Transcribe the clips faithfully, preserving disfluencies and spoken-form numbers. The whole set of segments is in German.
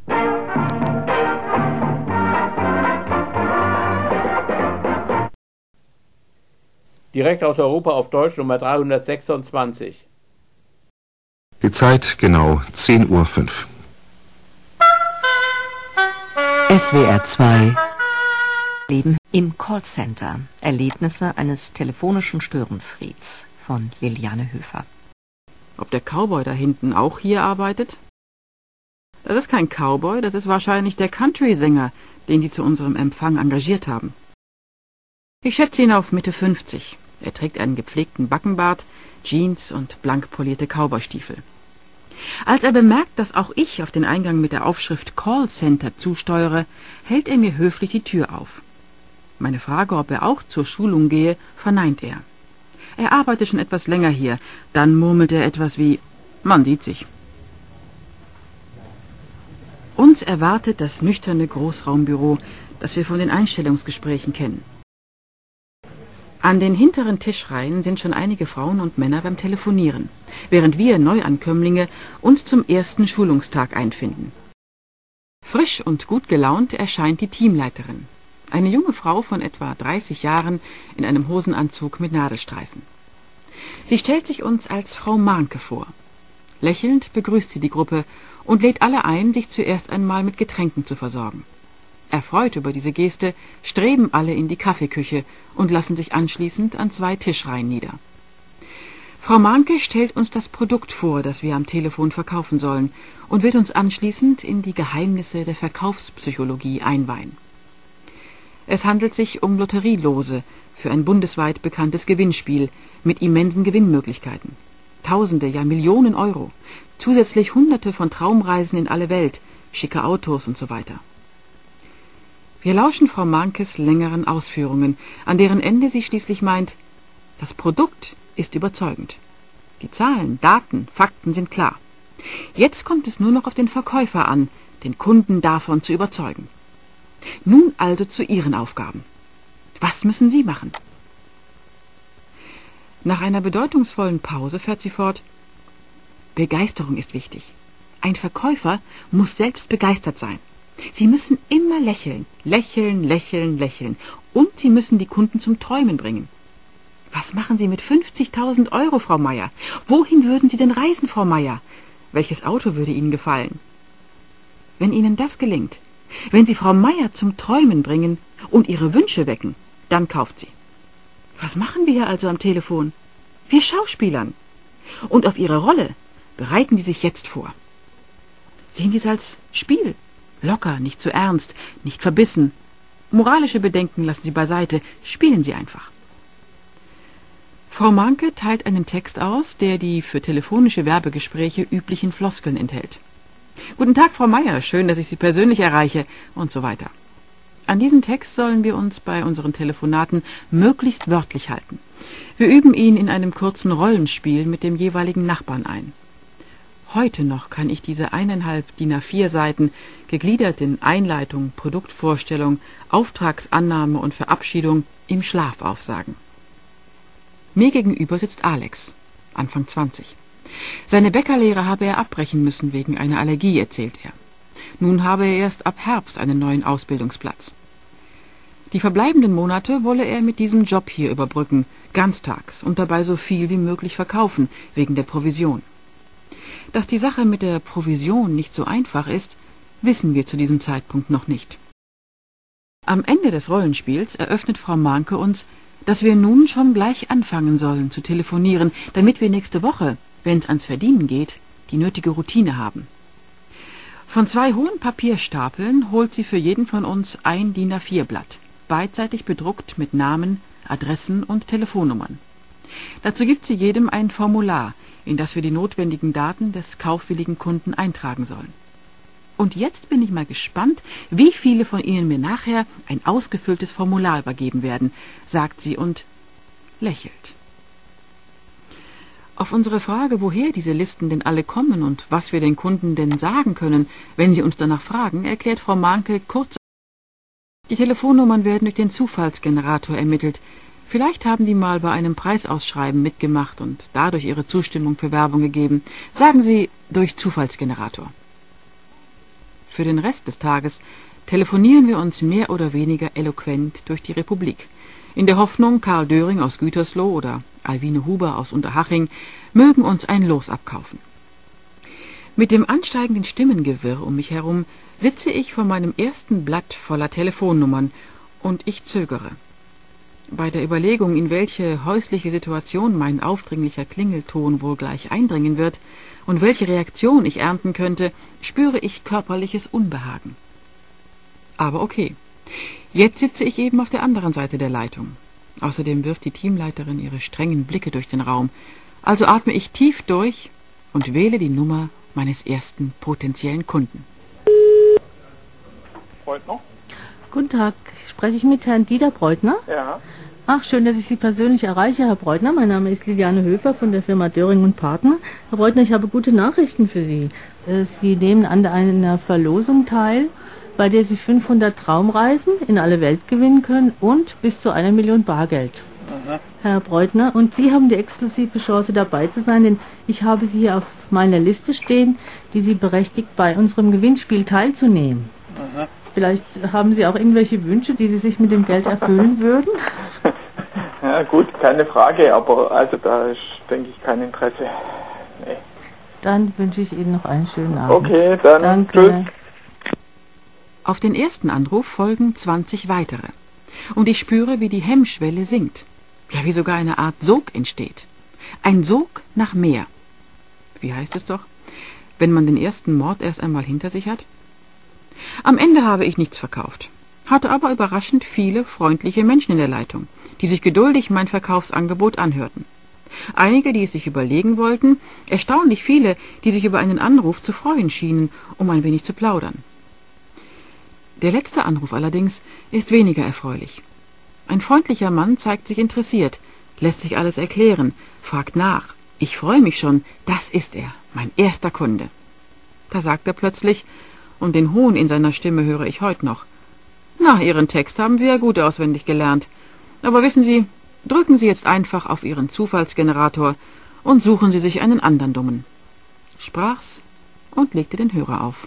Direkt aus Europa auf Deutsch Nummer dreihundertsechsundzwanzig. Die Zeit genau zehn Uhr fünf. S W R zwei Leben im Callcenter. Erlebnisse eines telefonischen Störenfrieds von Liliane Höfer. Ob der Cowboy da hinten auch hier arbeitet? Das ist kein Cowboy, das ist wahrscheinlich der Country-Sänger, den die zu unserem Empfang engagiert haben. Ich schätze ihn auf Mitte fünfzig. Er trägt einen gepflegten Backenbart, Jeans und blank polierte Cowboystiefel. Als er bemerkt, dass auch ich auf den Eingang mit der Aufschrift Callcenter zusteuere, hält er mir höflich die Tür auf. Meine Frage, ob er auch zur Schulung gehe, verneint er. Er arbeitet schon etwas länger hier, dann murmelt er etwas wie, man sieht sich. Uns erwartet das nüchterne Großraumbüro, das wir von den Einstellungsgesprächen kennen. An den hinteren Tischreihen sind schon einige Frauen und Männer beim Telefonieren, während wir Neuankömmlinge uns zum ersten Schulungstag einfinden. Frisch und gut gelaunt erscheint die Teamleiterin, eine junge Frau von etwa dreißig Jahren in einem Hosenanzug mit Nadelstreifen. Sie stellt sich uns als Frau Mahnke vor. Lächelnd begrüßt sie die Gruppe und lädt alle ein, sich zuerst einmal mit Getränken zu versorgen. Erfreut über diese Geste streben alle in die Kaffeeküche und lassen sich anschließend an zwei Tischreihen nieder. Frau Mahnke stellt uns das Produkt vor, das wir am Telefon verkaufen sollen, und wird uns anschließend in die Geheimnisse der Verkaufspsychologie einweihen. Es handelt sich um Lotterielose für ein bundesweit bekanntes Gewinnspiel mit immensen Gewinnmöglichkeiten. Tausende, ja Millionen Euro, zusätzlich Hunderte von Traumreisen in alle Welt, schicke Autos und so weiter. Wir lauschen Frau Mahnkes längeren Ausführungen, an deren Ende sie schließlich meint, das Produkt ist überzeugend. Die Zahlen, Daten, Fakten sind klar. Jetzt kommt es nur noch auf den Verkäufer an, den Kunden davon zu überzeugen. Nun also zu Ihren Aufgaben. Was müssen Sie machen? Nach einer bedeutungsvollen Pause fährt sie fort, Begeisterung ist wichtig. Ein Verkäufer muss selbst begeistert sein. Sie müssen immer lächeln, lächeln, lächeln, lächeln. Und Sie müssen die Kunden zum Träumen bringen. Was machen Sie mit fünfzigtausend Euro, Frau Meier? Wohin würden Sie denn reisen, Frau Meier? Welches Auto würde Ihnen gefallen? Wenn Ihnen das gelingt, wenn Sie Frau Meier zum Träumen bringen und ihre Wünsche wecken, dann kauft sie. Was machen wir hier also am Telefon? Wir schauspielern. Und auf Ihre Rolle bereiten Sie sich jetzt vor. Sehen Sie es als Spiel. Locker, nicht zu ernst, nicht verbissen. Moralische Bedenken lassen Sie beiseite, spielen Sie einfach. Frau Mahnke teilt einen Text aus, der die für telefonische Werbegespräche üblichen Floskeln enthält. Guten Tag, Frau Meier, schön, dass ich Sie persönlich erreiche und so weiter. An diesen Text sollen wir uns bei unseren Telefonaten möglichst wörtlich halten. Wir üben ihn in einem kurzen Rollenspiel mit dem jeweiligen Nachbarn ein. Heute noch kann ich diese eineinhalb D I N A vier Seiten, gegliedert in Einleitung, Produktvorstellung, Auftragsannahme und Verabschiedung, im Schlaf aufsagen. Mir gegenüber sitzt Alex, Anfang zwanzig. Seine Bäckerlehre habe er abbrechen müssen wegen einer Allergie, erzählt er. Nun habe er erst ab Herbst einen neuen Ausbildungsplatz. Die verbleibenden Monate wolle er mit diesem Job hier überbrücken, ganztags und dabei so viel wie möglich verkaufen, wegen der Provision. Dass die Sache mit der Provision nicht so einfach ist, wissen wir zu diesem Zeitpunkt noch nicht. Am Ende des Rollenspiels eröffnet Frau Mahnke uns, dass wir nun schon gleich anfangen sollen zu telefonieren, damit wir nächste Woche, wenn es ans Verdienen geht, die nötige Routine haben. Von zwei hohen Papierstapeln holt sie für jeden von uns ein D I N A vier Blatt, beidseitig bedruckt mit Namen, Adressen und Telefonnummern. Dazu gibt sie jedem ein Formular, in das wir die notwendigen Daten des kaufwilligen Kunden eintragen sollen. Und jetzt bin ich mal gespannt, wie viele von Ihnen mir nachher ein ausgefülltes Formular übergeben werden, sagt sie und lächelt. Auf unsere Frage, woher diese Listen denn alle kommen und was wir den Kunden denn sagen können, wenn sie uns danach fragen, erklärt Frau Mahnke kurz, die Telefonnummern werden durch den Zufallsgenerator ermittelt. Vielleicht haben die mal bei einem Preisausschreiben mitgemacht und dadurch ihre Zustimmung für Werbung gegeben. Sagen Sie, durch Zufallsgenerator. Für den Rest des Tages telefonieren wir uns mehr oder weniger eloquent durch die Republik, in der Hoffnung, Karl Döring aus Gütersloh oder Alwine Huber aus Unterhaching mögen uns ein Los abkaufen. Mit dem ansteigenden Stimmengewirr um mich herum sitze ich vor meinem ersten Blatt voller Telefonnummern und ich zögere. Bei der Überlegung, in welche häusliche Situation mein aufdringlicher Klingelton wohl gleich eindringen wird und welche Reaktion ich ernten könnte, spüre ich körperliches Unbehagen. Aber okay, jetzt sitze ich eben auf der anderen Seite der Leitung. Außerdem wirft die Teamleiterin ihre strengen Blicke durch den Raum. Also atme ich tief durch und wähle die Nummer meines ersten potenziellen Kunden. Breutner? Guten Tag, spreche ich mit Herrn Dieter Breutner? Ja. Ach, schön, dass ich Sie persönlich erreiche, Herr Breutner. Mein Name ist Liliane Höfer von der Firma Döring und Partner. Herr Breutner, ich habe gute Nachrichten für Sie. Sie nehmen an einer Verlosung teil, bei der Sie fünfhundert Traumreisen in alle Welt gewinnen können und bis zu einer Million Bargeld. Aha. Herr Breutner, und Sie haben die exklusive Chance dabei zu sein, denn ich habe Sie hier auf meiner Liste stehen, die Sie berechtigt, bei unserem Gewinnspiel teilzunehmen. Aha. Vielleicht haben Sie auch irgendwelche Wünsche, die Sie sich mit dem Geld erfüllen würden? Ja gut, keine Frage, aber also da ist, denke ich, kein Interesse. Nee. Dann wünsche ich Ihnen noch einen schönen Abend. Okay, dann Danke. tschüss. Auf den ersten Anruf folgen zwanzig weitere. Und ich spüre, wie die Hemmschwelle sinkt. Ja, wie sogar eine Art Sog entsteht. Ein Sog nach mehr. Wie heißt es doch? Wenn man den ersten Mord erst einmal hinter sich hat? Am Ende habe ich nichts verkauft, hatte aber überraschend viele freundliche Menschen in der Leitung, die sich geduldig mein Verkaufsangebot anhörten. Einige, die es sich überlegen wollten, erstaunlich viele, die sich über einen Anruf zu freuen schienen, um ein wenig zu plaudern. Der letzte Anruf allerdings ist weniger erfreulich. Ein freundlicher Mann zeigt sich interessiert, lässt sich alles erklären, fragt nach. Ich freue mich schon, das ist er, mein erster Kunde. Da sagt er plötzlich, und den Hohn in seiner Stimme höre ich heute noch: Na, Ihren Text haben Sie ja gut auswendig gelernt. Aber wissen Sie, drücken Sie jetzt einfach auf Ihren Zufallsgenerator und suchen Sie sich einen anderen Dummen. Sprach's und legte den Hörer auf.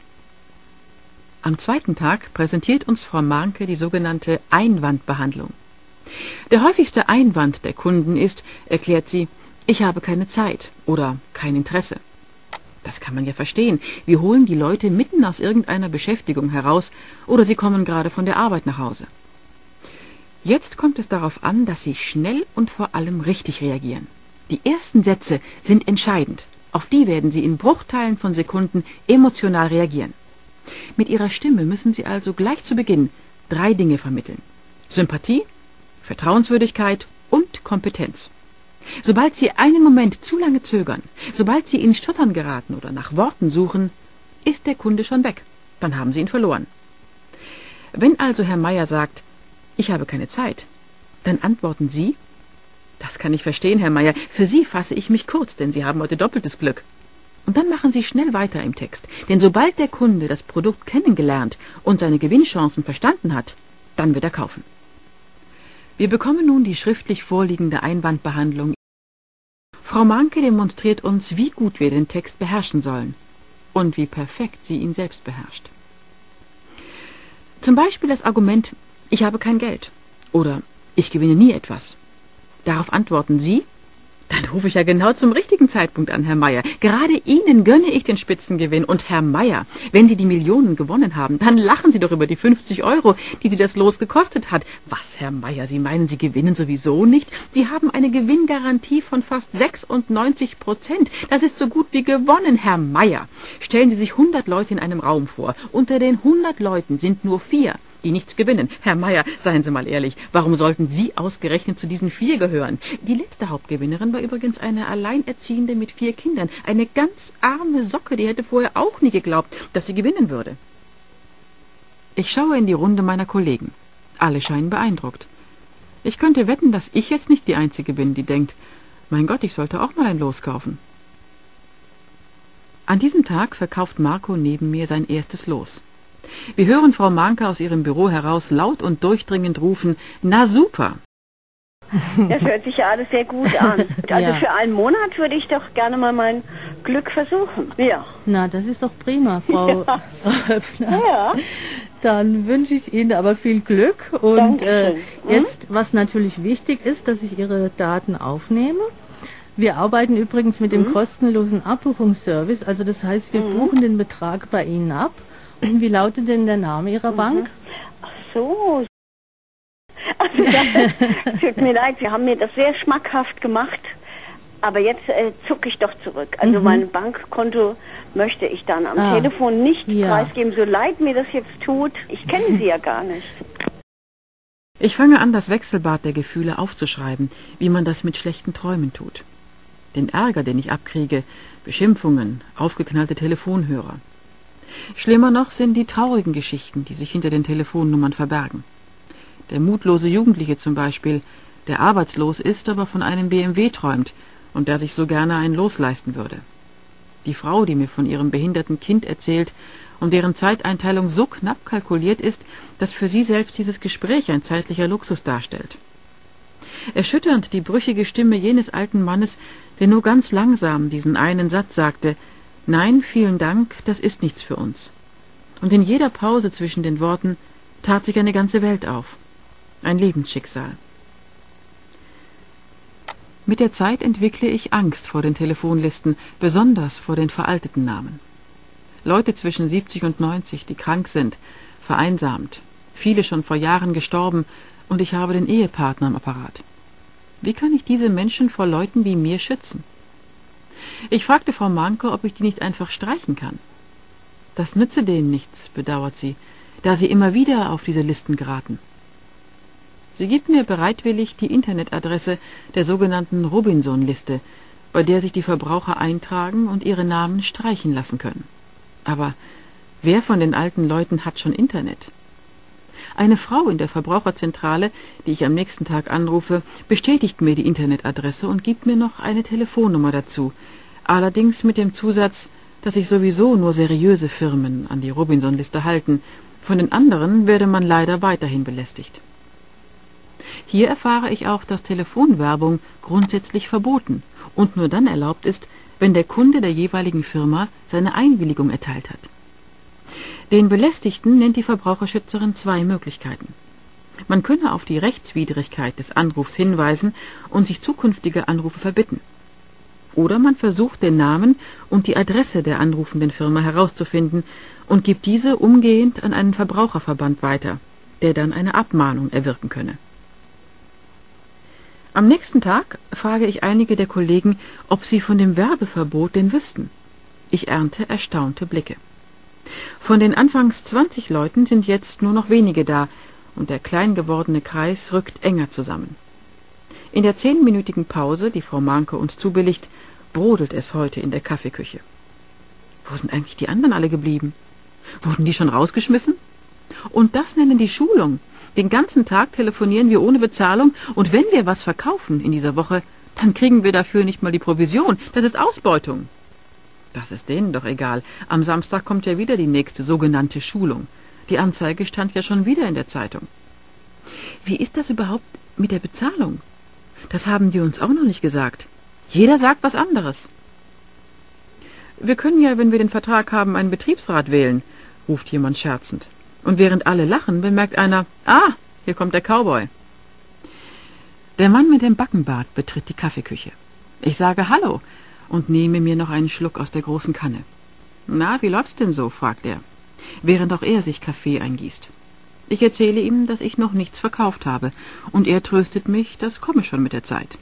Am zweiten Tag präsentiert uns Frau Mahnke die sogenannte Einwandbehandlung. Der häufigste Einwand der Kunden ist, erklärt sie, ich habe keine Zeit oder kein Interesse. Das kann man ja verstehen. Wir holen die Leute mitten aus irgendeiner Beschäftigung heraus oder sie kommen gerade von der Arbeit nach Hause. Jetzt kommt es darauf an, dass sie schnell und vor allem richtig reagieren. Die ersten Sätze sind entscheidend. Auf die werden sie in Bruchteilen von Sekunden emotional reagieren. Mit ihrer Stimme müssen sie also gleich zu Beginn drei Dinge vermitteln: Sympathie, Vertrauenswürdigkeit und Kompetenz. Sobald Sie einen Moment zu lange zögern, sobald Sie ins Stottern geraten oder nach Worten suchen, ist der Kunde schon weg. Dann haben Sie ihn verloren. Wenn also Herr Meier sagt, ich habe keine Zeit, dann antworten Sie, das kann ich verstehen, Herr Meier, für Sie fasse ich mich kurz, denn Sie haben heute doppeltes Glück. Und dann machen Sie schnell weiter im Text, denn sobald der Kunde das Produkt kennengelernt und seine Gewinnchancen verstanden hat, dann wird er kaufen. Wir bekommen nun die schriftlich vorliegende Einwandbehandlung. Frau Mahnke demonstriert uns, wie gut wir den Text beherrschen sollen und wie perfekt sie ihn selbst beherrscht. Zum Beispiel das Argument, ich habe kein Geld oder ich gewinne nie etwas. Darauf antworten Sie, dann rufe ich ja genau zum richtigen Zeitpunkt an, Herr Meier. Gerade Ihnen gönne ich den Spitzengewinn. Und Herr Meier, wenn Sie die Millionen gewonnen haben, dann lachen Sie doch über die fünfzig Euro, die Sie das Los gekostet hat. Was, Herr Meier, Sie meinen, Sie gewinnen sowieso nicht? Sie haben eine Gewinngarantie von fast sechsundneunzig Prozent. Das ist so gut wie gewonnen, Herr Meier. Stellen Sie sich hundert Leute in einem Raum vor. Unter den hundert Leuten sind nur vier, die nichts gewinnen. Herr Meier, seien Sie mal ehrlich, warum sollten Sie ausgerechnet zu diesen vier gehören? Die letzte Hauptgewinnerin war übrigens eine Alleinerziehende mit vier Kindern. Eine ganz arme Socke, die hätte vorher auch nie geglaubt, dass sie gewinnen würde. Ich schaue in die Runde meiner Kollegen. Alle scheinen beeindruckt. Ich könnte wetten, dass ich jetzt nicht die Einzige bin, die denkt, mein Gott, ich sollte auch mal ein Los kaufen. An diesem Tag verkauft Marco neben mir sein erstes Los. Wir hören Frau Mahnke aus ihrem Büro heraus laut und durchdringend rufen, na super! Das hört sich ja alles sehr gut an. Also Ja. für einen Monat würde ich doch gerne mal mein Glück versuchen. Ja. Na, das ist doch prima, Frau, Ja. Frau Höpfner. Ja. Dann wünsche ich Ihnen aber viel Glück. Und Dankeschön. äh, Mhm. jetzt, was natürlich wichtig ist, dass ich Ihre Daten aufnehme. Wir arbeiten übrigens mit dem Mhm. kostenlosen Abbuchungsservice. Also das heißt, wir buchen den Betrag bei Ihnen ab. Und wie lautet denn der Name Ihrer Bank? Ach so. Also das, tut mir leid, Sie haben mir das sehr schmackhaft gemacht. Aber jetzt äh, zucke ich doch zurück. Also Mhm. mein Bankkonto möchte ich dann am Ah. Telefon nicht Ja. preisgeben, so leid mir das jetzt tut. Ich kenne Sie ja gar nicht. Ich fange an, das Wechselbad der Gefühle aufzuschreiben, wie man das mit schlechten Träumen tut. Den Ärger, den ich abkriege, Beschimpfungen, aufgeknallte Telefonhörer. Schlimmer noch sind die traurigen Geschichten, die sich hinter den Telefonnummern verbergen. Der mutlose Jugendliche zum Beispiel, der arbeitslos ist, aber von einem B M W träumt und der sich so gerne einen losleisten würde. Die Frau, die mir von ihrem behinderten Kind erzählt und deren Zeiteinteilung so knapp kalkuliert ist, dass für sie selbst dieses Gespräch ein zeitlicher Luxus darstellt. Erschütternd die brüchige Stimme jenes alten Mannes, der nur ganz langsam diesen einen Satz sagte: »Nein, vielen Dank, das ist nichts für uns.« Und in jeder Pause zwischen den Worten tat sich eine ganze Welt auf. Ein Lebensschicksal. Mit der Zeit entwickle ich Angst vor den Telefonlisten, besonders vor den veralteten Namen. Leute zwischen siebzig und neunzig, die krank sind, vereinsamt, viele schon vor Jahren gestorben, und ich habe den Ehepartner am Apparat. Wie kann ich diese Menschen vor Leuten wie mir schützen? Ich fragte Frau Manke, ob ich die nicht einfach streichen kann. Das nütze denen nichts, bedauert sie, da sie immer wieder auf diese Listen geraten. Sie gibt mir bereitwillig die Internetadresse der sogenannten Robinson-Liste, bei der sich die Verbraucher eintragen und ihre Namen streichen lassen können. Aber wer von den alten Leuten hat schon Internet? Eine Frau in der Verbraucherzentrale, die ich am nächsten Tag anrufe, bestätigt mir die Internetadresse und gibt mir noch eine Telefonnummer dazu, allerdings mit dem Zusatz, dass sich sowieso nur seriöse Firmen an die Robinson-Liste halten. Von den anderen werde man leider weiterhin belästigt. Hier erfahre ich auch, dass Telefonwerbung grundsätzlich verboten und nur dann erlaubt ist, wenn der Kunde der jeweiligen Firma seine Einwilligung erteilt hat. Den Belästigten nennt die Verbraucherschützerin zwei Möglichkeiten. Man könne auf die Rechtswidrigkeit des Anrufs hinweisen und sich zukünftige Anrufe verbitten. Oder man versucht, den Namen und die Adresse der anrufenden Firma herauszufinden und gibt diese umgehend an einen Verbraucherverband weiter, der dann eine Abmahnung erwirken könne. Am nächsten Tag frage ich einige der Kollegen, ob sie von dem Werbeverbot denn wüssten. Ich ernte erstaunte Blicke. Von den anfangs zwanzig Leuten sind jetzt nur noch wenige da, und der klein gewordene Kreis rückt enger zusammen. In der zehnminütigen Pause, die Frau Manke uns zubilligt, brodelt es heute in der Kaffeeküche. Wo sind eigentlich die anderen alle geblieben? Wurden die schon rausgeschmissen? Und das nennen die Schulung. Den ganzen Tag telefonieren wir ohne Bezahlung, und wenn wir was verkaufen in dieser Woche, dann kriegen wir dafür nicht mal die Provision. Das ist Ausbeutung. Das ist denen doch egal. Am Samstag kommt ja wieder die nächste sogenannte Schulung. Die Anzeige stand ja schon wieder in der Zeitung. Wie ist das überhaupt mit der Bezahlung? Das haben die uns auch noch nicht gesagt. Jeder sagt was anderes. Wir können ja, wenn wir den Vertrag haben, einen Betriebsrat wählen, ruft jemand scherzend. Und während alle lachen, bemerkt einer: Ah, hier kommt der Cowboy. Der Mann mit dem Backenbart betritt die Kaffeeküche. Ich sage Hallo und nehme mir noch einen Schluck aus der großen Kanne. Na, wie läuft's denn so? Fragt er, während auch er sich Kaffee eingießt. Ich erzähle ihm, dass ich noch nichts verkauft habe, und er tröstet mich, das komme schon mit der Zeit.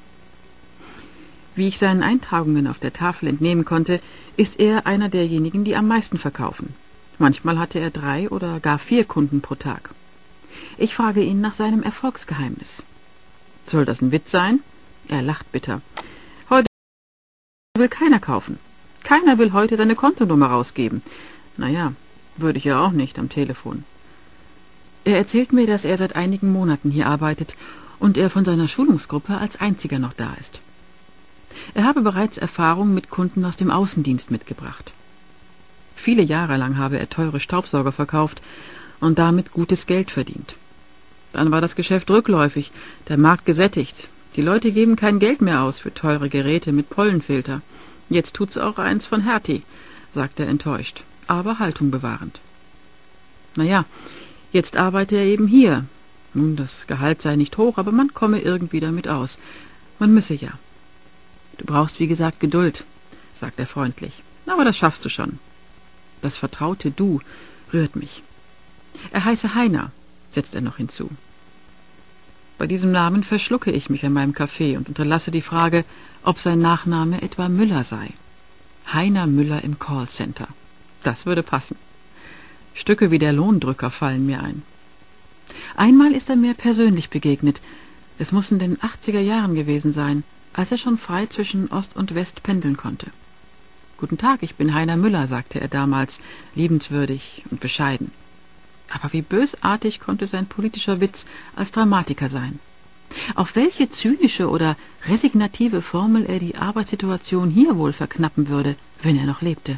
Wie ich seinen Eintragungen auf der Tafel entnehmen konnte, ist er einer derjenigen, die am meisten verkaufen. Manchmal hatte er drei oder gar vier Kunden pro Tag. Ich frage ihn nach seinem Erfolgsgeheimnis. Soll das ein Witz sein? Er lacht bitter. Heute will keiner kaufen. Keiner will heute seine Kontonummer rausgeben. Naja, würde ich ja auch nicht am Telefon. Er erzählt mir, dass er seit einigen Monaten hier arbeitet und er von seiner Schulungsgruppe als einziger noch da ist. Er habe bereits Erfahrung mit Kunden aus dem Außendienst mitgebracht. Viele Jahre lang habe er teure Staubsauger verkauft und damit gutes Geld verdient. Dann war das Geschäft rückläufig, der Markt gesättigt, Die Leute geben kein Geld mehr aus für teure Geräte mit Pollenfilter. Jetzt tut's auch eins von Hertie, sagt er enttäuscht, aber Haltung bewahrend. Naja, jetzt arbeite er eben hier. Nun, das Gehalt sei nicht hoch, aber man komme irgendwie damit aus. Man müsse ja. Du brauchst, wie gesagt, Geduld, sagt er freundlich. Aber das schaffst du schon. Das vertraute Du rührt mich. Er heiße Heiner, setzt er noch hinzu. Bei diesem Namen verschlucke ich mich an meinem Kaffee und unterlasse die Frage, ob sein Nachname etwa Müller sei. Heiner Müller im Callcenter. Das würde passen. Stücke wie der Lohndrücker fallen mir ein. Einmal ist er mir persönlich begegnet. Es muss in den achtziger Jahren gewesen sein, als er schon frei zwischen Ost und West pendeln konnte. »Guten Tag, ich bin Heiner Müller«, sagte er damals, liebenswürdig und bescheiden. Aber wie bösartig konnte sein politischer Witz als Dramatiker sein? Auf welche zynische oder resignative Formel er die Arbeitssituation hier wohl verknappen würde, wenn er noch lebte?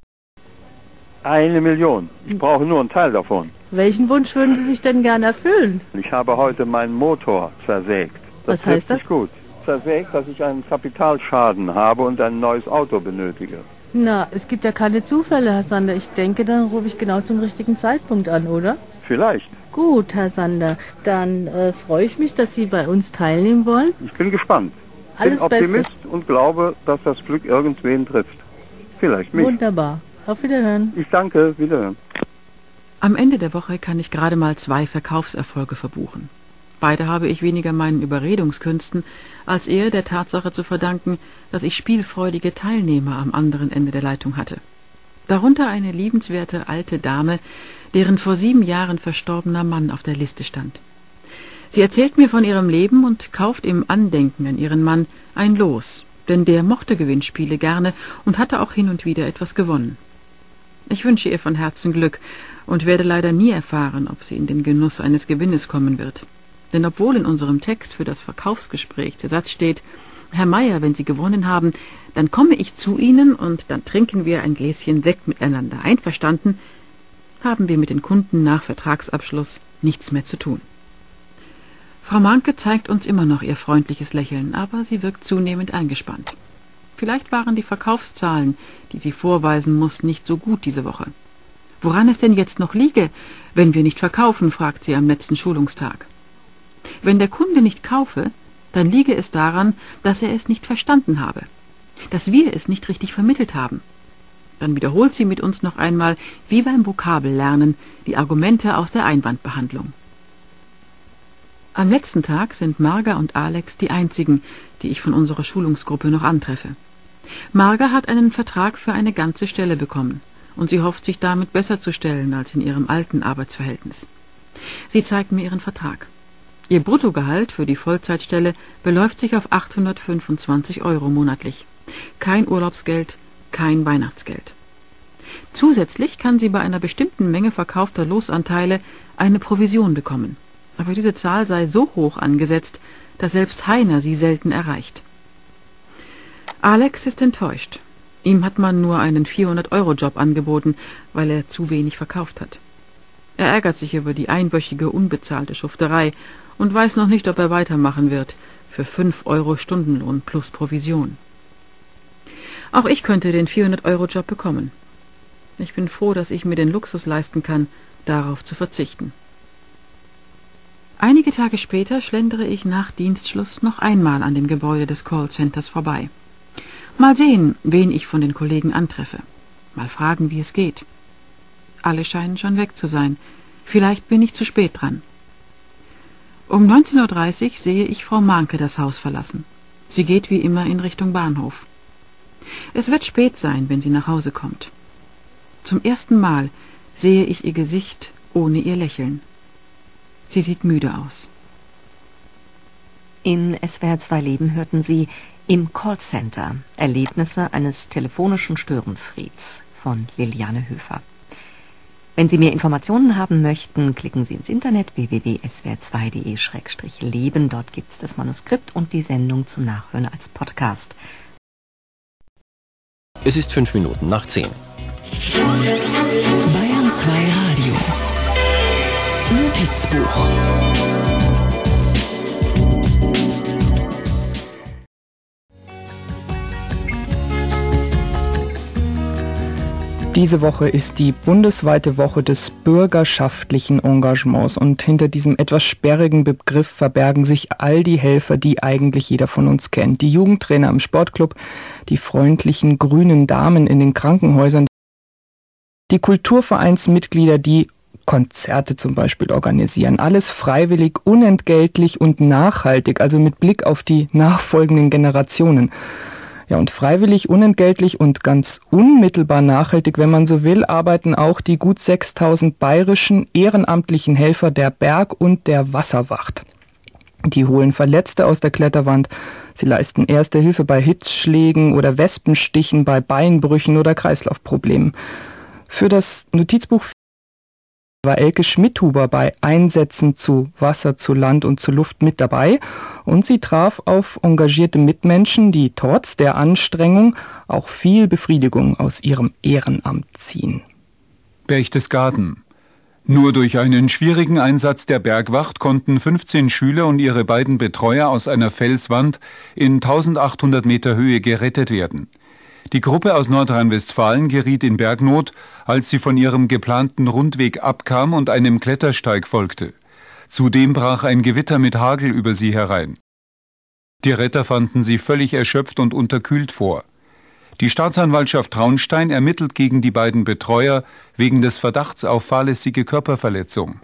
Eine Million. Ich brauche nur einen Teil davon. Welchen Wunsch würden Sie sich denn gern erfüllen? Ich habe heute meinen Motor zersägt. Das Was heißt das? Nicht gut. Zersägt, dass ich einen Kapitalschaden habe und ein neues Auto benötige. Na, es gibt ja keine Zufälle, Herr Sander. Ich denke, dann rufe ich genau zum richtigen Zeitpunkt an, oder? Vielleicht. Gut, Herr Sander. Dann äh, freue ich mich, dass Sie bei uns teilnehmen wollen. Ich bin gespannt. Ich bin Alles Optimist Beste. Und glaube, dass das Glück irgendwen trifft. Vielleicht mich. Wunderbar. Auf Wiederhören. Ich danke. Wiederhören. Am Ende der Woche kann ich gerade mal zwei Verkaufserfolge verbuchen. Beide habe ich weniger meinen Überredungskünsten, als eher der Tatsache zu verdanken, dass ich spielfreudige Teilnehmer am anderen Ende der Leitung hatte. Darunter eine liebenswerte alte Dame, deren vor sieben Jahren verstorbener Mann auf der Liste stand. Sie erzählt mir von ihrem Leben und kauft im Andenken an ihren Mann ein Los, denn der mochte Gewinnspiele gerne und hatte auch hin und wieder etwas gewonnen. Ich wünsche ihr von Herzen Glück und werde leider nie erfahren, ob sie in den Genuss eines Gewinnes kommen wird. Denn obwohl in unserem Text für das Verkaufsgespräch der Satz steht, »Herr Meier, wenn Sie gewonnen haben, dann komme ich zu Ihnen und dann trinken wir ein Gläschen Sekt miteinander einverstanden«, haben wir mit den Kunden nach Vertragsabschluss nichts mehr zu tun. Frau Manke zeigt uns immer noch ihr freundliches Lächeln, aber sie wirkt zunehmend eingespannt. Vielleicht waren die Verkaufszahlen, die sie vorweisen muss, nicht so gut diese Woche. Woran es denn jetzt noch liege, wenn wir nicht verkaufen, fragt sie am letzten Schulungstag. Wenn der Kunde nicht kaufe, dann liege es daran, dass er es nicht verstanden habe, dass wir es nicht richtig vermittelt haben. Dann wiederholt sie mit uns noch einmal, wie beim Vokabellernen, die Argumente aus der Einwandbehandlung. Am letzten Tag sind Marga und Alex die einzigen, die ich von unserer Schulungsgruppe noch antreffe. Marga hat einen Vertrag für eine ganze Stelle bekommen und sie hofft, sich damit besser zu stellen als in ihrem alten Arbeitsverhältnis. Sie zeigt mir ihren Vertrag. Ihr Bruttogehalt für die Vollzeitstelle beläuft sich auf achthundertfünfundzwanzig Euro monatlich. Kein Urlaubsgeld, kein Weihnachtsgeld. Zusätzlich kann sie bei einer bestimmten Menge verkaufter Losanteile eine Provision bekommen. Aber diese Zahl sei so hoch angesetzt, dass selbst Heiner sie selten erreicht. Alex ist enttäuscht. Ihm hat man nur einen vierhundert-Euro-Job angeboten, weil er zu wenig verkauft hat. Er ärgert sich über die einwöchige unbezahlte Schufterei und weiß noch nicht, ob er weitermachen wird, für fünf Euro Stundenlohn plus Provision. Auch ich könnte den vierhundert-Euro-Job bekommen. Ich bin froh, dass ich mir den Luxus leisten kann, darauf zu verzichten. Einige Tage später schlendere ich nach Dienstschluss noch einmal an dem Gebäude des Callcenters vorbei. Mal sehen, wen ich von den Kollegen antreffe. Mal fragen, wie es geht. Alle scheinen schon weg zu sein. Vielleicht bin ich zu spät dran. Um neunzehn Uhr dreißig sehe ich Frau Manke das Haus verlassen. Sie geht wie immer in Richtung Bahnhof. Es wird spät sein, wenn sie nach Hause kommt. Zum ersten Mal sehe ich ihr Gesicht ohne ihr Lächeln. Sie sieht müde aus. In S W R zwei Leben hörten Sie Im Callcenter Erlebnisse eines telefonischen Störenfrieds von Liliane Höfer. Wenn Sie mehr Informationen haben möchten, klicken Sie ins Internet w w w punkt s w r zwei punkt d e slash leben. Dort gibt es das Manuskript und die Sendung zum Nachhören als Podcast. Es ist fünf Minuten nach zehn. Bayern zwei Radio. Notizbuch. Diese Woche ist die bundesweite Woche des bürgerschaftlichen Engagements und hinter diesem etwas sperrigen Begriff verbergen sich all die Helfer, die eigentlich jeder von uns kennt. Die Jugendtrainer im Sportclub, die freundlichen grünen Damen in den Krankenhäusern, die Kulturvereinsmitglieder, die Konzerte zum Beispiel organisieren. Alles freiwillig, unentgeltlich und nachhaltig, also mit Blick auf die nachfolgenden Generationen. Ja, und freiwillig, unentgeltlich und ganz unmittelbar nachhaltig, wenn man so will, arbeiten auch die gut sechstausend bayerischen ehrenamtlichen Helfer der Berg- und der Wasserwacht. Die holen Verletzte aus der Kletterwand, sie leisten erste Hilfe bei Hitzschlägen oder Wespenstichen, bei Beinbrüchen oder Kreislaufproblemen. Für das Notizbuch war Elke Schmidhuber bei Einsätzen zu Wasser, zu Land und zu Luft mit dabei und sie traf auf engagierte Mitmenschen, die trotz der Anstrengung auch viel Befriedigung aus ihrem Ehrenamt ziehen. Berchtesgaden. Nur durch einen schwierigen Einsatz der Bergwacht konnten fünfzehn Schüler und ihre beiden Betreuer aus einer Felswand in eintausendachthundert Meter Höhe gerettet werden. Die Gruppe aus Nordrhein-Westfalen geriet in Bergnot, als sie von ihrem geplanten Rundweg abkam und einem Klettersteig folgte. Zudem brach ein Gewitter mit Hagel über sie herein. Die Retter fanden sie völlig erschöpft und unterkühlt vor. Die Staatsanwaltschaft Traunstein ermittelt gegen die beiden Betreuer wegen des Verdachts auf fahrlässige Körperverletzung.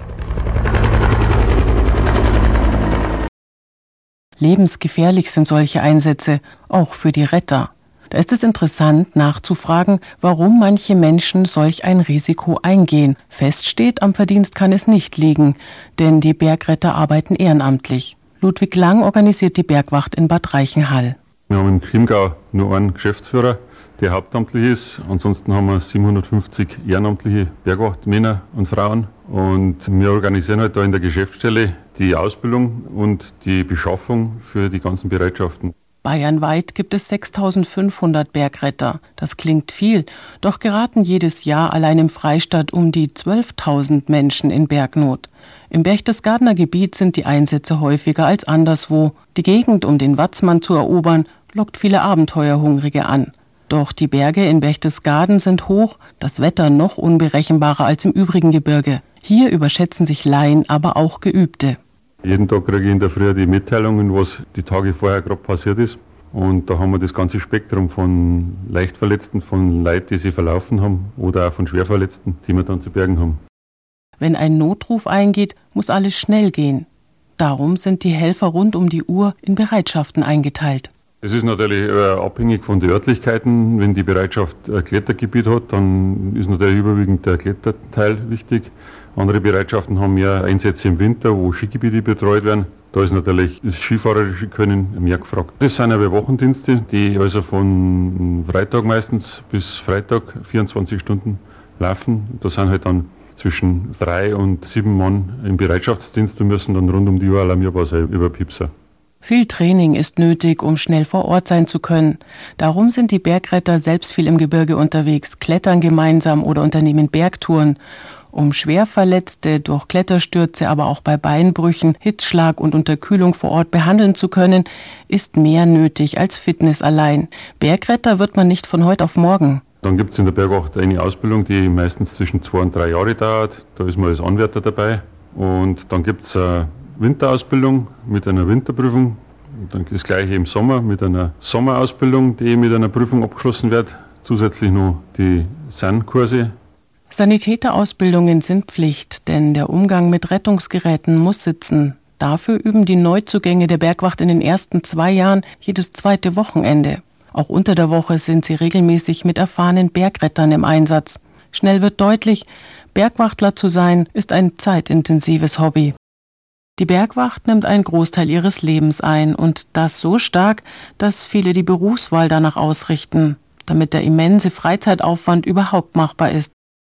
Lebensgefährlich sind solche Einsätze, auch für die Retter. Da ist es interessant, nachzufragen, warum manche Menschen solch ein Risiko eingehen. Fest steht, am Verdienst kann es nicht liegen, denn die Bergretter arbeiten ehrenamtlich. Ludwig Lang organisiert die Bergwacht in Bad Reichenhall. Wir haben in Chiemgau nur einen Geschäftsführer, der hauptamtlich ist. Ansonsten haben wir siebenhundertfünfzig ehrenamtliche Bergwachtmänner und Frauen. Und wir organisieren halt da in der Geschäftsstelle die Ausbildung und die Beschaffung für die ganzen Bereitschaften. Bayernweit gibt es sechstausendfünfhundert Bergretter. Das klingt viel, doch geraten jedes Jahr allein im Freistaat um die zwölftausend Menschen in Bergnot. Im Berchtesgadener Gebiet sind die Einsätze häufiger als anderswo. Die Gegend, um den Watzmann zu erobern, lockt viele Abenteuerhungrige an. Doch die Berge in Berchtesgaden sind hoch, das Wetter noch unberechenbarer als im übrigen Gebirge. Hier überschätzen sich Laien, aber auch Geübte. Jeden Tag kriege ich in der Früh die Mitteilungen, was die Tage vorher gerade passiert ist. Und da haben wir das ganze Spektrum von Leichtverletzten, von Leuten, die sich verlaufen haben oder auch von Schwerverletzten, die wir dann zu bergen haben. Wenn ein Notruf eingeht, muss alles schnell gehen. Darum sind die Helfer rund um die Uhr in Bereitschaften eingeteilt. Es ist natürlich äh, abhängig von den Örtlichkeiten. Wenn die Bereitschaft ein Klettergebiet hat, dann ist natürlich überwiegend der Kletterteil wichtig. Andere Bereitschaften haben mehr Einsätze im Winter, wo Skigebiete betreut werden. Da ist natürlich das skifahrerische Können mehr gefragt. Das sind aber Wochendienste, die also von Freitag meistens bis Freitag vierundzwanzig Stunden laufen. Da sind halt dann zwischen drei und sieben Mann im Bereitschaftsdienst und müssen dann rund um die Uhr alarmierbar sein über Piepser. Viel Training ist nötig, um schnell vor Ort sein zu können. Darum sind die Bergretter selbst viel im Gebirge unterwegs, klettern gemeinsam oder unternehmen Bergtouren. Um Schwerverletzte durch Kletterstürze, aber auch bei Beinbrüchen, Hitzschlag und Unterkühlung vor Ort behandeln zu können, ist mehr nötig als Fitness allein. Bergretter wird man nicht von heute auf morgen. Dann gibt es in der Bergwacht eine Ausbildung, die meistens zwischen zwei und drei Jahre dauert. Da ist man als Anwärter dabei. Und dann gibt es eine Winterausbildung mit einer Winterprüfung. Und dann das gleiche im Sommer mit einer Sommerausbildung, die mit einer Prüfung abgeschlossen wird. Zusätzlich noch die S A N-Kurse. Sanitäterausbildungen sind Pflicht, denn der Umgang mit Rettungsgeräten muss sitzen. Dafür üben die Neuzugänge der Bergwacht in den ersten zwei Jahren jedes zweite Wochenende. Auch unter der Woche sind sie regelmäßig mit erfahrenen Bergrettern im Einsatz. Schnell wird deutlich, Bergwachtler zu sein, ist ein zeitintensives Hobby. Die Bergwacht nimmt einen Großteil ihres Lebens ein und das so stark, dass viele die Berufswahl danach ausrichten, damit der immense Freizeitaufwand überhaupt machbar ist.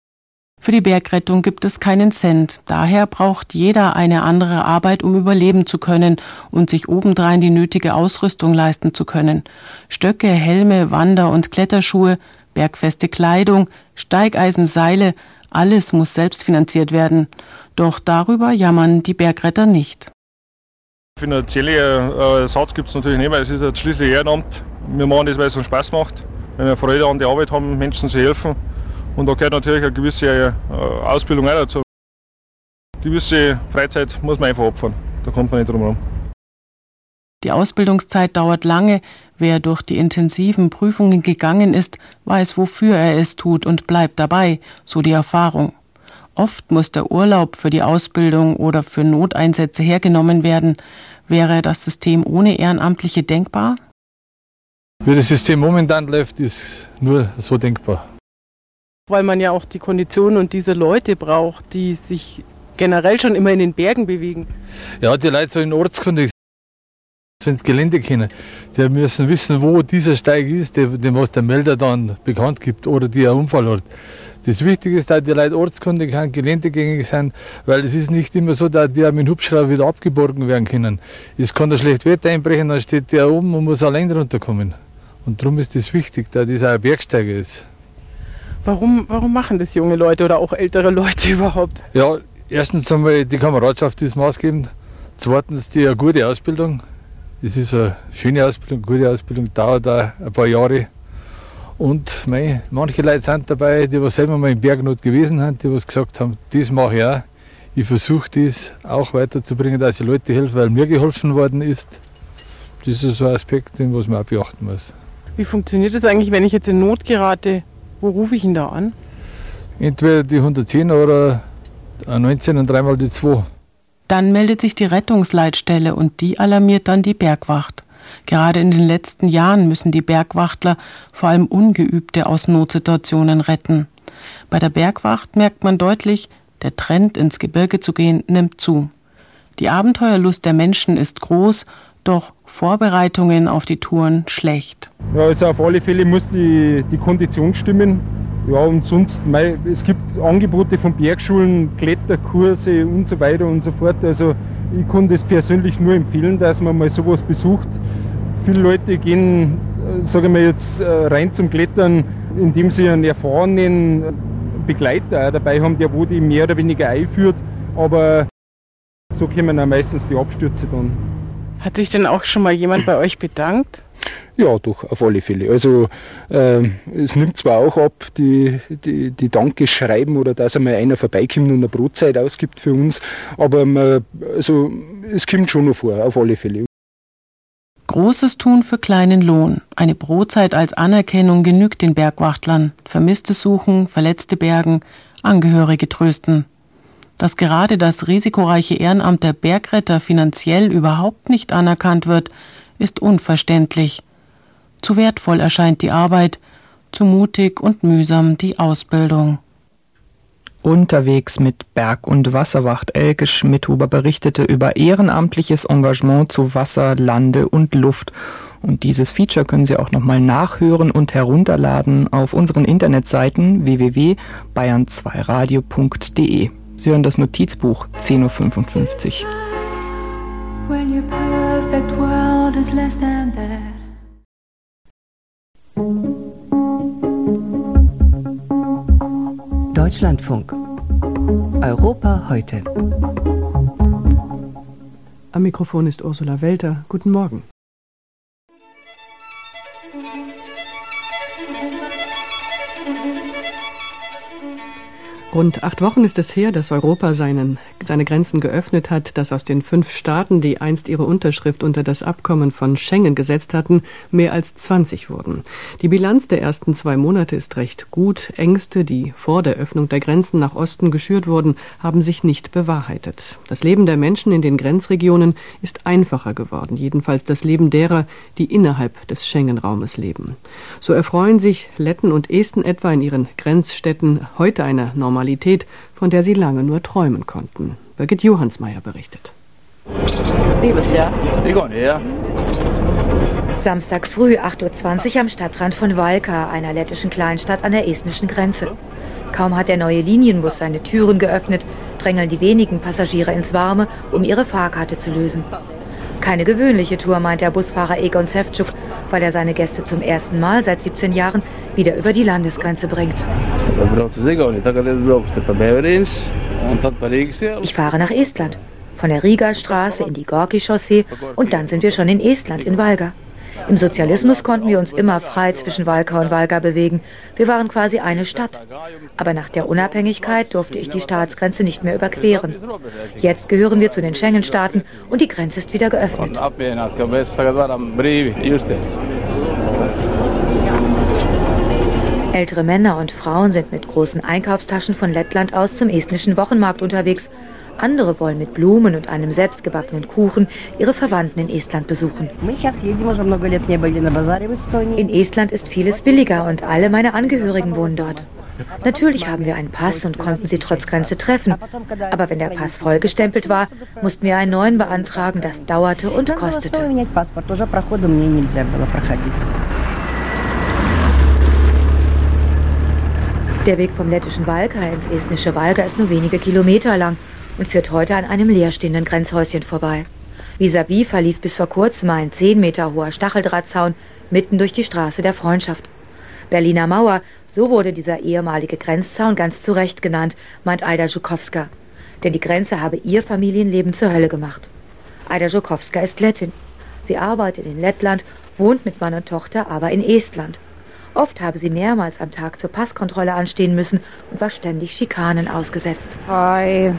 Für die Bergrettung gibt es keinen Cent. Daher braucht jeder eine andere Arbeit, um überleben zu können und sich obendrein die nötige Ausrüstung leisten zu können. Stöcke, Helme, Wander- und Kletterschuhe, bergfeste Kleidung, Steigeisen, Seile, alles muss selbst finanziert werden. Doch darüber jammern die Bergretter nicht. Finanzielle äh, Ersatz gibt es natürlich nicht, weil es ist ja schließlich Ehrenamt. Wir machen das, weil es uns Spaß macht, weil wir Freude an der Arbeit haben, Menschen zu helfen. Und da gehört natürlich eine gewisse äh, Ausbildung auch dazu. Eine gewisse Freizeit muss man einfach opfern, da kommt man nicht drum herum. Die Ausbildungszeit dauert lange. Wer durch die intensiven Prüfungen gegangen ist, weiß, wofür er es tut und bleibt dabei, so die Erfahrung. Oft muss der Urlaub für die Ausbildung oder für Noteinsätze hergenommen werden. Wäre das System ohne Ehrenamtliche denkbar? Wie das System momentan läuft, ist nur so denkbar. Weil man ja auch die Konditionen und diese Leute braucht, die sich generell schon immer in den Bergen bewegen. Ja, die Leute sollen ortskundig sein, ins Gelände kennen. Die müssen wissen, wo dieser Steig ist, den was der Melder dann bekannt gibt oder die ein Unfall hat. Das Wichtige ist, dass die Leute ortskundig sind, geländegängig sind, weil es ist nicht immer so, dass die mit dem Hubschrauber wieder abgeborgen werden können. Es kann da schlecht Wetter einbrechen, dann steht der oben und muss allein runterkommen. Und darum ist es wichtig, dass das auch ein Bergsteiger ist. Warum, warum machen das junge Leute oder auch ältere Leute überhaupt? Ja, erstens einmal die Kameradschaft ist maßgebend. Zweitens die eine gute Ausbildung. Das ist eine schöne Ausbildung, gute Ausbildung, dauert auch ein paar Jahre. Und mei, manche Leute sind dabei, die was selber mal in Bergnot gewesen sind, die was gesagt haben, das mache ich auch. Ich versuche das auch weiterzubringen, dass ich Leute helfe, weil mir geholfen worden ist. Das ist so ein Aspekt, den was man auch beachten muss. Wie funktioniert das eigentlich, wenn ich jetzt in Not gerate? Wo rufe ich ihn da an? Entweder die hundertzehn oder neunzehn und dreimal die zwei. Dann meldet sich die Rettungsleitstelle und die alarmiert dann die Bergwacht. Gerade in den letzten Jahren müssen die Bergwachtler vor allem Ungeübte aus Notsituationen retten. Bei der Bergwacht merkt man deutlich, der Trend ins Gebirge zu gehen nimmt zu. Die Abenteuerlust der Menschen ist groß, doch Vorbereitungen auf die Touren schlecht. Ja, also auf alle Fälle muss die, die Kondition stimmen. Ja, und sonst, mei, es gibt Angebote von Bergschulen, Kletterkurse und so weiter und so fort. Also ich kann das persönlich nur empfehlen, dass man mal sowas besucht. Viele Leute gehen, sagen wir jetzt, rein zum Klettern, indem sie einen erfahrenen Begleiter auch dabei haben, der wo die mehr oder weniger einführt. Aber so kommen auch meistens die Abstürze dann. Hat sich denn auch schon mal jemand bei euch bedankt? Ja, doch, auf alle Fälle. Also äh, es nimmt zwar auch ab, die, die, die Dankeschreiben oder dass einmal einer vorbeikommt und eine Brotzeit ausgibt für uns, aber man, also, es kommt schon noch vor, auf alle Fälle. Großes Tun für kleinen Lohn. Eine Brotzeit als Anerkennung genügt den Bergwachtlern. Vermisste suchen, Verletzte bergen, Angehörige trösten. Dass gerade das risikoreiche Ehrenamt der Bergretter finanziell überhaupt nicht anerkannt wird, ist unverständlich. Zu wertvoll erscheint die Arbeit, zu mutig und mühsam die Ausbildung. Unterwegs mit Berg- und Wasserwacht Elke Schmidhuber berichtete über ehrenamtliches Engagement zu Wasser, Lande und Luft. Und dieses Feature können Sie auch nochmal nachhören und herunterladen auf unseren Internetseiten w w w punkt bayern zwei radio punkt d e. Sie hören das Notizbuch zehn Uhr fünfundfünfzig. When your perfect world is less than that. Deutschlandfunk. Europa heute. Am Mikrofon ist Ursula Welter. Guten Morgen. Rund acht Wochen ist es her, dass Europa seinen, seine Grenzen geöffnet hat, dass aus den fünf Staaten, die einst ihre Unterschrift unter das Abkommen von Schengen gesetzt hatten, mehr als zwanzig wurden. Die Bilanz der ersten zwei Monate ist recht gut. Ängste, die vor der Öffnung der Grenzen nach Osten geschürt wurden, haben sich nicht bewahrheitet. Das Leben der Menschen in den Grenzregionen ist einfacher geworden, jedenfalls das Leben derer, die innerhalb des Schengen-Raumes leben. So erfreuen sich Letten und Esten etwa in ihren Grenzstädten heute einer Normalität, von der sie lange nur träumen konnten. Birgit Johansmeier berichtet. Lebensjahr. Samstag früh, acht Uhr zwanzig am Stadtrand von Valka, einer lettischen Kleinstadt an der estnischen Grenze. Kaum hat der neue Linienbus seine Türen geöffnet, drängeln die wenigen Passagiere ins Warme, um ihre Fahrkarte zu lösen. Keine gewöhnliche Tour, meint der Busfahrer Egon Sevcuk, weil er seine Gäste zum ersten Mal seit siebzehn Jahren wieder über die Landesgrenze bringt. Ich fahre nach Estland. Von der Riga-Straße in die Gorki-Chaussee und dann sind wir schon in Estland, in Valga. Im Sozialismus konnten wir uns immer frei zwischen Valka und Valga bewegen. Wir waren quasi eine Stadt. Aber nach der Unabhängigkeit durfte ich die Staatsgrenze nicht mehr überqueren. Jetzt gehören wir zu den Schengen-Staaten und die Grenze ist wieder geöffnet. Ältere Männer und Frauen sind mit großen Einkaufstaschen von Lettland aus zum estnischen Wochenmarkt unterwegs. Andere wollen mit Blumen und einem selbstgebackenen Kuchen ihre Verwandten in Estland besuchen. In Estland ist vieles billiger und alle meine Angehörigen wohnen dort. Natürlich haben wir einen Pass und konnten sie trotz Grenze treffen. Aber wenn der Pass vollgestempelt war, mussten wir einen neuen beantragen. Das dauerte und kostete. Der Weg vom lettischen Valka ins estnische Valga ist nur wenige Kilometer lang und führt heute an einem leerstehenden Grenzhäuschen vorbei. Vis-à-vis verlief bis vor kurzem ein zehn Meter hoher Stacheldrahtzaun mitten durch die Straße der Freundschaft. Berliner Mauer, so wurde dieser ehemalige Grenzzaun ganz zu Recht genannt, meint Aida Żukowska. Denn die Grenze habe ihr Familienleben zur Hölle gemacht. Aida Żukowska ist Lettin. Sie arbeitet in Lettland, wohnt mit Mann und Tochter aber in Estland. Oft habe sie mehrmals am Tag zur Passkontrolle anstehen müssen und war ständig Schikanen ausgesetzt. Der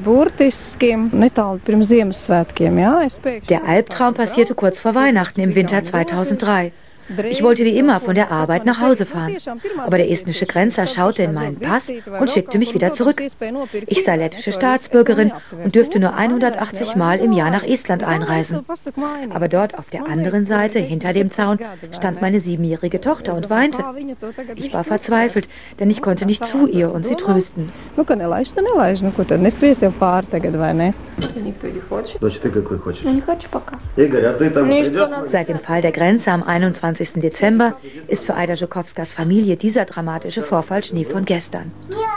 Albtraum passierte kurz vor Weihnachten im Winter zweitausenddrei. Ich wollte wie immer von der Arbeit nach Hause fahren. Aber der estnische Grenzer schaute in meinen Pass und schickte mich wieder zurück. Ich sei lettische Staatsbürgerin und dürfte nur hundertachtzig Mal im Jahr nach Estland einreisen. Aber dort auf der anderen Seite, hinter dem Zaun, stand meine siebenjährige Tochter und weinte. Ich war verzweifelt, denn ich konnte nicht zu ihr und sie trösten. Seit dem Fall der Grenze am einundzwanzigsten Dezember ist für Aida Żukowskas Familie dieser dramatische Vorfall Schnee von gestern.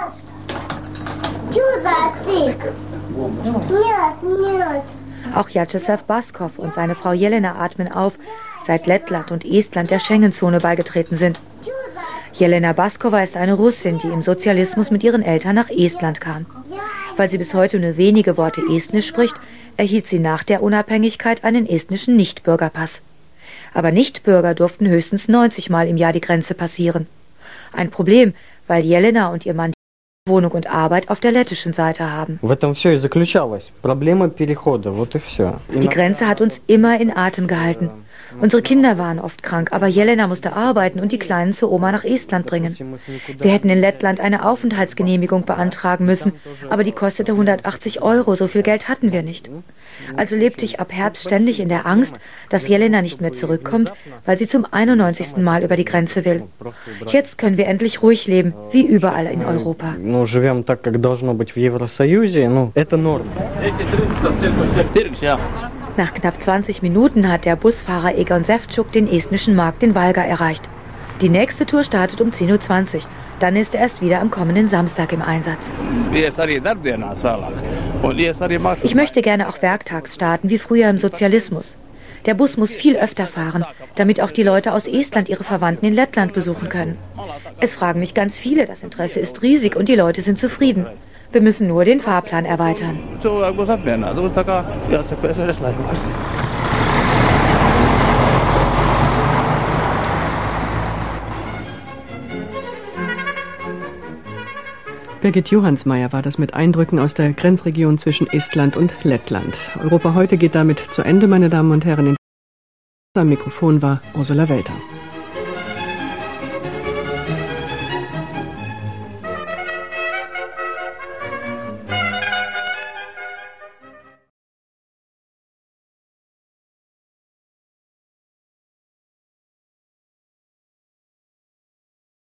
Auch Jaceslav Baskov und seine Frau Jelena atmen auf, seit Lettland und Estland der Schengen-Zone beigetreten sind. Jelena Baskova ist eine Russin, die im Sozialismus mit ihren Eltern nach Estland kam. Weil sie bis heute nur wenige Worte Estnisch spricht, erhielt sie nach der Unabhängigkeit einen estnischen Nichtbürgerpass. Aber Nichtbürger durften höchstens neunzig Mal im Jahr die Grenze passieren. Ein Problem, weil Jelena und ihr Mann Wohnung und Arbeit auf der lettischen Seite haben. Die Grenze hat uns immer in Atem gehalten. Unsere Kinder waren oft krank, aber Jelena musste arbeiten und die Kleinen zur Oma nach Estland bringen. Wir hätten in Lettland eine Aufenthaltsgenehmigung beantragen müssen, aber die kostete hundertachtzig Euro, so viel Geld hatten wir nicht. Also lebte ich ab Herbst ständig in der Angst, dass Jelena nicht mehr zurückkommt, weil sie zum einundneunzigsten Mal über die Grenze will. Jetzt können wir endlich ruhig leben, wie überall in Europa. Nach knapp zwanzig Minuten hat der Busfahrer Egon Sevcuk den estnischen Markt in Valga erreicht. Die nächste Tour startet um zehn Uhr zwanzig. Dann ist er erst wieder am kommenden Samstag im Einsatz. Ich möchte gerne auch werktags starten, wie früher im Sozialismus. Der Bus muss viel öfter fahren, damit auch die Leute aus Estland ihre Verwandten in Lettland besuchen können. Es fragen mich ganz viele, das Interesse ist riesig und die Leute sind zufrieden. Wir müssen nur den Fahrplan erweitern. Birgit Johansmeier war das mit Eindrücken aus der Grenzregion zwischen Estland und Lettland. Europa heute geht damit zu Ende, meine Damen und Herren. Am Mikrofon war Ursula Welter.